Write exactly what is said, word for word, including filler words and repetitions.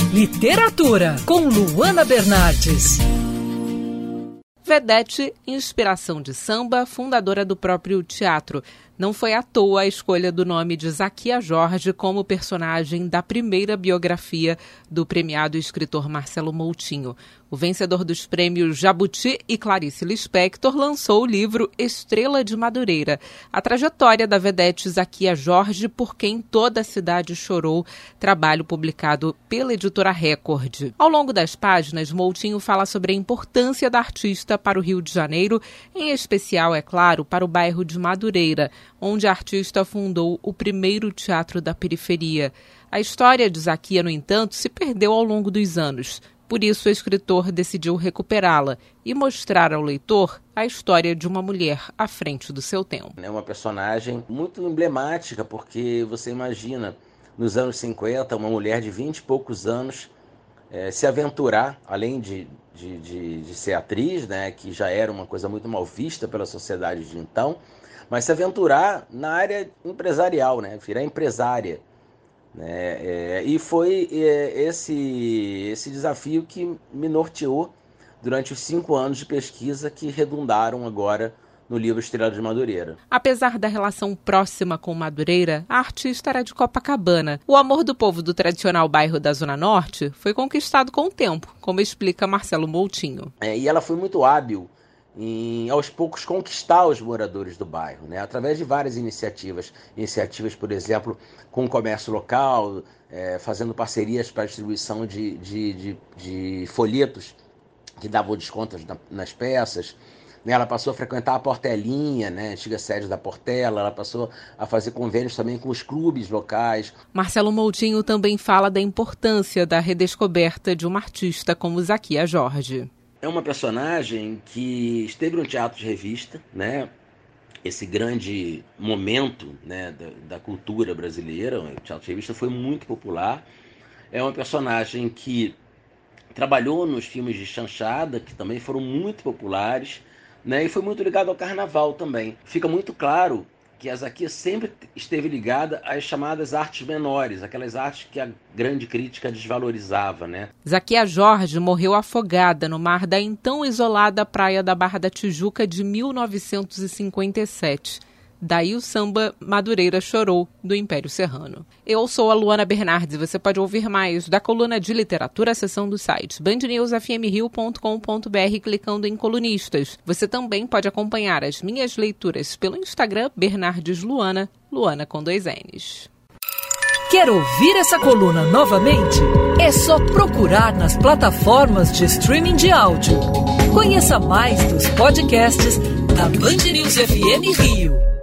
Literatura, com Luana Bernardes. Vedete, inspiração de samba, fundadora do próprio teatro. Não foi à toa a escolha do nome de Zaquia Jorge como personagem da primeira biografia do premiado escritor Marcelo Moutinho. O vencedor dos prêmios Jabuti e Clarice Lispector lançou o livro Estrela de Madureira, a trajetória da vedete Zaquia Jorge, por quem toda a cidade chorou, trabalho publicado pela editora Record. Ao longo das páginas, Moutinho fala sobre a importância da artista para o Rio de Janeiro, em especial, é claro, para o bairro de Madureira, onde a artista fundou o primeiro teatro da periferia. A história de Zaquia, no entanto, se perdeu ao longo dos anos. Por isso, o escritor decidiu recuperá-la e mostrar ao leitor a história de uma mulher à frente do seu tempo. É uma personagem muito emblemática, porque você imagina, nos anos cinquenta, uma mulher de vinte e poucos anos é, se aventurar, além de, de, de, de ser atriz, né, que já era uma coisa muito mal vista pela sociedade de então, mas se aventurar na área empresarial, né, virar empresária. Né, é, e foi é, esse, esse desafio que me norteou durante os cinco anos de pesquisa que redundaram agora no livro Estrela de Madureira. Apesar da relação próxima com Madureira, a artista era de Copacabana. O amor do povo do tradicional bairro da Zona Norte foi conquistado com o tempo, como explica Marcelo Moutinho. É, e ela foi muito hábil em, aos poucos, conquistar os moradores do bairro, né? Através de várias iniciativas. Iniciativas, por exemplo, com o comércio local, é, fazendo parcerias para a distribuição de, de, de, de folhetos que davam descontos na, nas peças. Ela passou a frequentar a Portelinha, né, antiga sede da Portela. Ela passou a fazer convênios também com os clubes locais. Marcelo Moutinho também fala da importância da redescoberta de uma artista como Zaquia Jorge. É uma personagem que esteve no teatro de revista, né? Esse grande momento, né, da, da cultura brasileira. O teatro de revista foi muito popular. É uma personagem que trabalhou nos filmes de chanchada, que também foram muito populares, né, e foi muito ligado ao carnaval também. Fica muito claro que a Zaquia sempre esteve ligada às chamadas artes menores, aquelas artes que a grande crítica desvalorizava, né? Zaquia Jorge morreu afogada no mar da então isolada praia da Barra da Tijuca de mil novecentos e cinquenta e sete. Daí o samba Madureira Chorou, do Império Serrano. Eu sou a Luana Bernardes e você pode ouvir mais da coluna de literatura, a seção do site band news f m rio ponto com ponto b r clicando em colunistas. Você também pode acompanhar as minhas leituras pelo Instagram Bernardes Luana, Luana com dois N's. Quer ouvir essa coluna novamente? É só procurar nas plataformas de streaming de áudio. Conheça mais dos podcasts da Band News F M Rio.